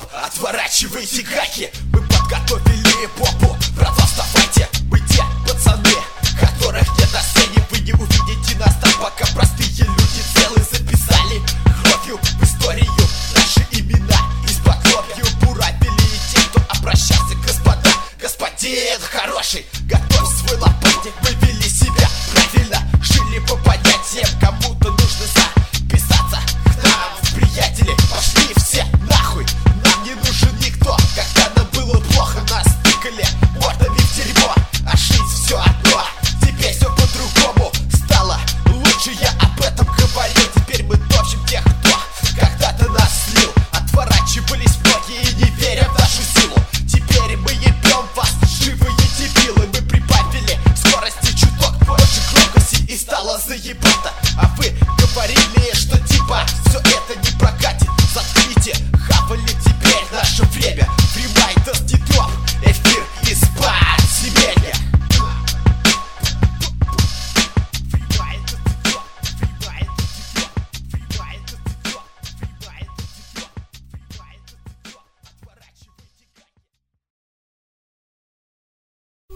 стоп, отворачивайте гаки. Мы подготовили попу, братва, вставайте. Мы те пацаны, которых нет на сцене. Вы не увидите нас там, пока простые люди целые записали кровью в историю наши имена. Из-под кровью буравили те, кто обращался, господа. Господин хороший, готовь свой лопатик. Мы вели себя правильно, жили по понятиям. Кому-то нужно записаться к нам в приятели. Пошли все нахуй, нам не нужен никто. Когда нам было плохо, нас тыкали мордами в дерьмо. А жить все одно, теперь все по-другому стало лучше, я об этом говорил. Теперь мы топчем тех, кто когда-то нас слил. Отворачивались многие, не веря в нашу силу. Теперь мы ебем вас, живые дебилы. Мы прибавили скорости чуток, больше громкости и стало заебато. А вы говорили, что типа